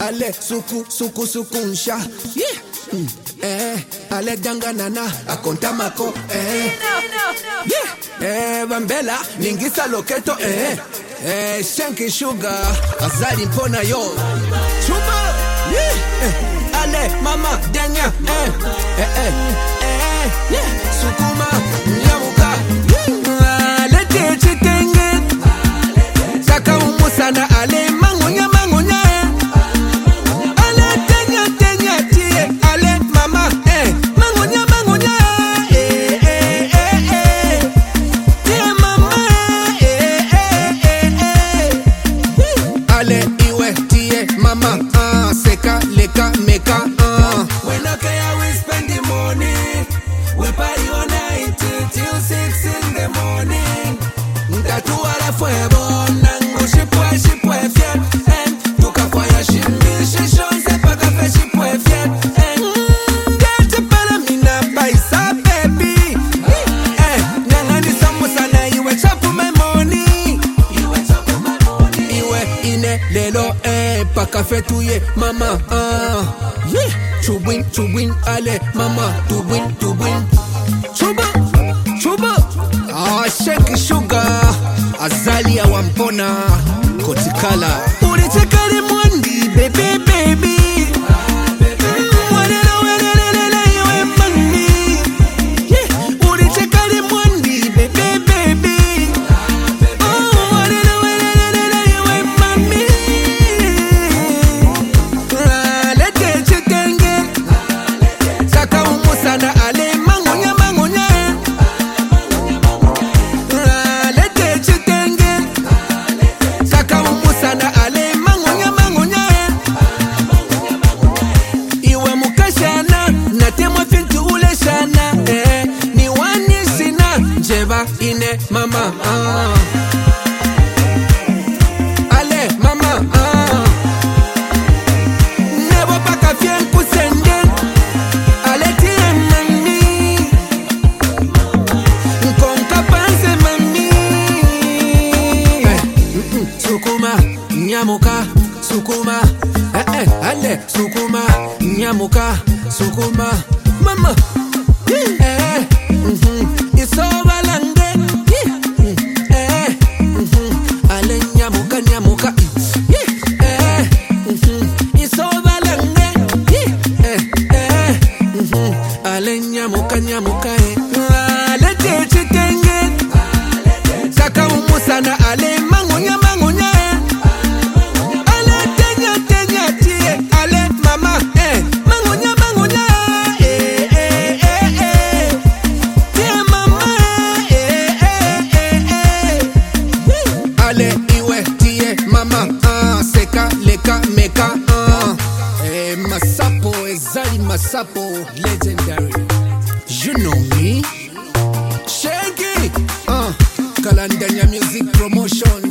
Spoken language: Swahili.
ale suku nsha. Ale janganana akonta mako. Bambela ningisa loketo. Shanky Sugar azali mpona yo. Chuma. Ale mama denya. Sukuma nyamuka. Ale chitenge. Saka umusana ale mangonya. Ale tenya tie. Ale mama mangonya. Tie mama Ale iwe tie mama seka leka meka When okay I will spend the money. We party all night till 6 in the morning. Tatu ala fuego nango shipwe fiel. Tuka kwaya shimbi shishon sepa kafe shipwe fiel. Gete para mina paisa baby. Nyangani samosa na iwe chapu my money. Iwe ine lelo pa kafe tuye mama Chubwin ale mama tubwin Chuba Shanky Sugar azali ya wampona kotikala ulitekali mwandi baby Iwe mami ulitekali mwandi baby Iwe mami lete chitenge saka umusana ale mangonya lete chitenge saka umusana ale mangonya iwe mukashana natemwa fintu ule shana ni wani sina jeva ine mama ale mama nebo paka fien kusende ale tie mami nkonka panse mami sukuma nyamuka sukuma ale sukuma nyamuka sukuma mama isobalange ale nyamuka isobalange ale nyamuka ale chitenge saka umusana ale mangonya ale tenya tie ale mama mangonya tie mama ale iwe tie mama seka leka meka Masapo ezali Masapo legendary. You know me Shanky Kalandanya Music Promotion